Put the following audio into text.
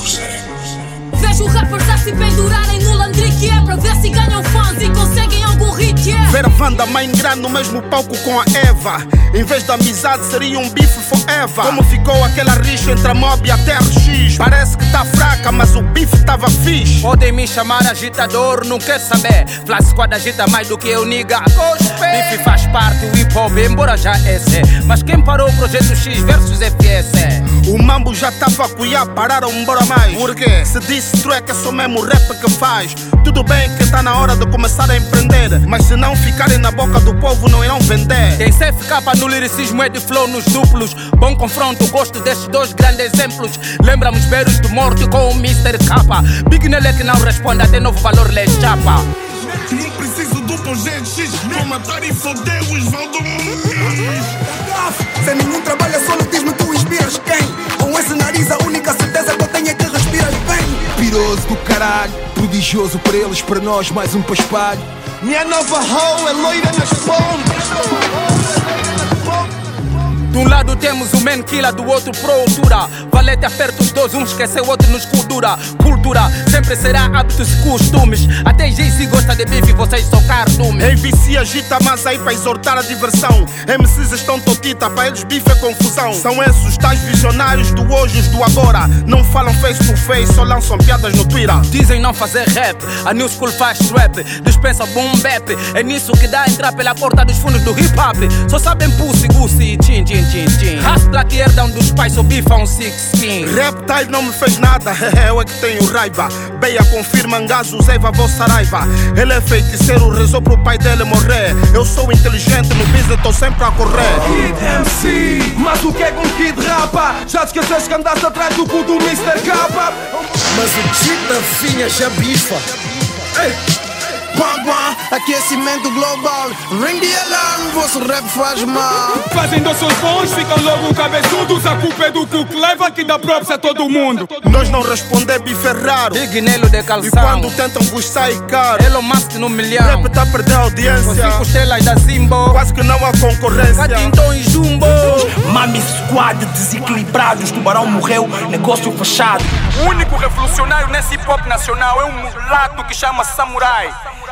Vejo rappers a se pendurarem no landrique para ver se ganham fãs e conseguem algum hit. Ver a Wanda mãe grande no mesmo palco com a Eva. Em vez da amizade seria um bife forever. Como ficou aquela rixa entre a Mob e a TRX? Parece que tá fraca, mas o bife tava fixe. Podem me chamar agitador, não quer saber. Flash Squad agita mais do que eu, niga. Bife faz parte, o hip hop, embora já é. Mas quem parou o projeto X versus FS? O mambo já tava a cuiar, pararam embora mais. Por quê? Se disse track é só mesmo rap que faz. Tudo bem que tá na hora de começar a empreender, mas se não ficarem na boca do povo não irão vender. Tem CFK no liricismo, é de flow nos duplos. Bom confronto, gosto destes dois grandes exemplos. Lembra-me os beijos de morte com o Mr. K. Big Nele que não responde, até novo valor lhe chapa. Não preciso do projeto X pra matar e foder os Valdo. Sem nenhum trabalho solo, diz-me tu inspiras quem? Com esse nariz a única certeza que eu tenho é que respiras bem. Piroso do caralho, prodigioso para eles, para nós mais um paspalho. Minha nova hoe é loira nas pontas. De um lado temos o man killer, do outro pro altura. Valete aperta os dois, um esquece o outro nos cultura. Cultura sempre será hábitos e costumes. Até Jay-Z gosta de bife, vocês são cardumes. AVC agita mais aí para exortar a diversão. MCs estão totita, para eles bife é confusão. São esses os tais visionários do hoje, os do agora. Não falam face to face, só lançam piadas no Twitter. Dizem não fazer rap, a new school faz trap. Dispensa boom bap, é nisso que dá a entrar pela porta dos fundos do hip hop. Só sabem pussy, gussy e chin chin. Raspa que herdam dos pais, só bifam 16. Reptile não me fez nada, eu é que tenho raiva. Beia confirma, Ngazo, Zeiva, vossa raiva. Ele é feiticeiro, rezou pro pai dele morrer. Eu sou inteligente, no business tô sempre a correr. Kid MC, mas o que é que um Kid rapa? Já te esqueceste que andaste atrás do cu do Mr. K. Mas o Chita Finha já bifa. Aquecimento global, ring the alarm, vosso rap faz mal. Fazendo seus bons, ficam logo cabeçudos. A culpa é do cu que leva, que dá props a todo mundo. Nós não responder bife é raro. Big Nelo de calção. E quando tentam vos sai caro. Elon Musk no milhão. Rap tá a perder a audiência. Com 5 estrelas da Simbo. Quase que não há concorrência. Catinton e Jumbo. Mami Squad desequilibrados. Tubarão morreu, negócio fechado. O único revolucionário nesse hip hop nacional é um mulato que chama Samurai.